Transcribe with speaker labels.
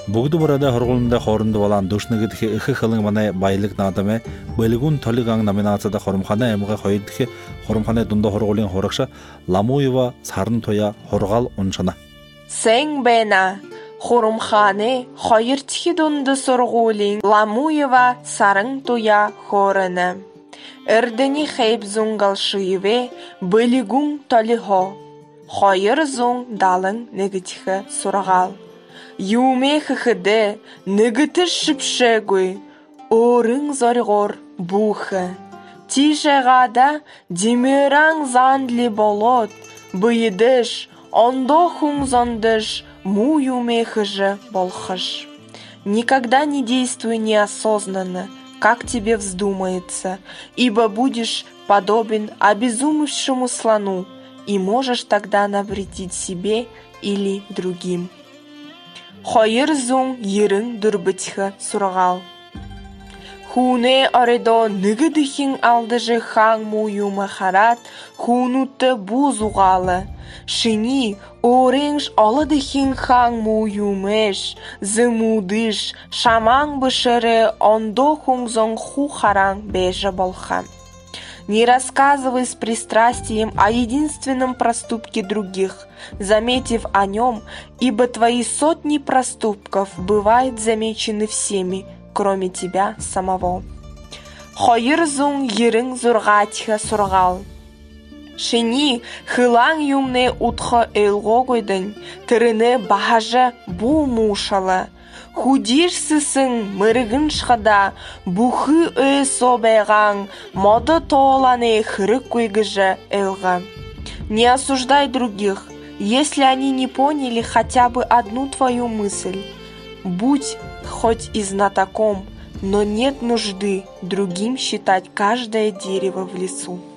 Speaker 1: Бүгді бұрада хорғылында хорынды болан душныгыдхи ықы қылың мана байлық надаме бөлігін толыгаң номинацияда хорымхана әміға қойдыхи хорымхана дүнда хорғылың хорықша Ламуева сарын тоя хорғал ұншана.
Speaker 2: Сәң бәна хорымхане қойыртхи дүнді сұрғылың Ламуева сарын тоя хорыны. Эрдени хейб зунгал шиеве бөлігін толыхо. Қойыр зуң далың негітхі сұрғал. Юме хыхыды, нігіті шыпшегой, орың зорғор бұхы. Тишеғада демераң зандли болот, бұйдыш, ондо хумзондыш, му юме хыжы болхыш. Никогда не действуй неосознанно, как тебе вздумается, ибо будешь подобен обезумевшему слону и можешь тогда навредить себе или другим. Қойыр зуң ерің дүрбітхі сұрғал. Хуне аредо нігідіхін алдыжы хаң мою махарат хунутты бузуғалы. Шыни оренж алыдыхын хаң мою мэш, зымудыш, шамаң бышыры ондо хунзон ху хараң бежі болхам. Не рассказывай с пристрастием о единственном проступке других, заметив о нем, ибо твои сотни проступков бывают замечены всеми, кроме тебя самого. Қойыр зуң ерің зұрғатха сұрғал. Шыни хылаң юмне утхы элго гойдың, тіріні бахажы бұл мушалы. Худишсысың мырыгын шқада, бухы собайған, моды тооланы хырык көйгіжі элға. Не осуждай других, если они не поняли хотя бы одну твою мысль. Будь хоть и знатоком, но нет нужды другим считать каждое дерево в лесу.